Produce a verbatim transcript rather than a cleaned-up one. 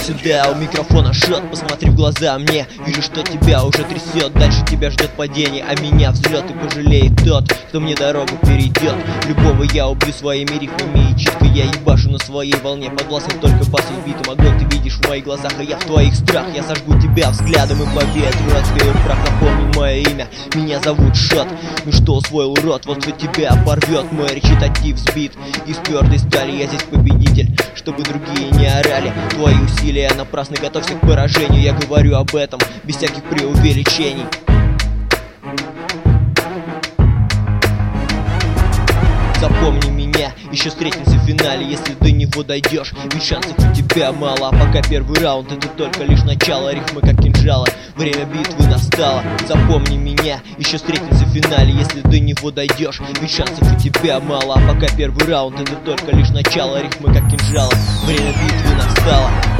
сюда, у микрофона шот. Посмотри в глаза мне, вижу, что тебя уже трясет. Дальше тебя ждет падение, а меня взлет. И пожалеет тот, кто мне дорогу перейдет. Любого я убью своими рифмами и читкой. Я ебашу на своей волне, подвластен только басу с битом. Огонь ты видишь в моих глазах, а я в твоих страх. Я сожгу тебя взглядом и по ветру развею прах. Запомни мое имя, меня зовут Шот. Ну что, усвоил урод, вот что тебя порвет. Мой речитатив сбит из твердой стали. Я здесь победитель, чтобы другие не орали. Твои усилия напрасны, готовься к поражению. Я говорю об этом без всяких преувеличений. Запомни меня, еще встретимся в финале, если до него дойдешь. Ведь шансов у тебя мало, а пока первый раунд это только лишь начало. Рифмы как кинжалы, время битвы настало. Запомни меня, еще встретимся в финале, если до него дойдешь. Ведь шансов у тебя мало, а пока первый раунд это только лишь начало. Рифмы как кинжалы, время битвы настало.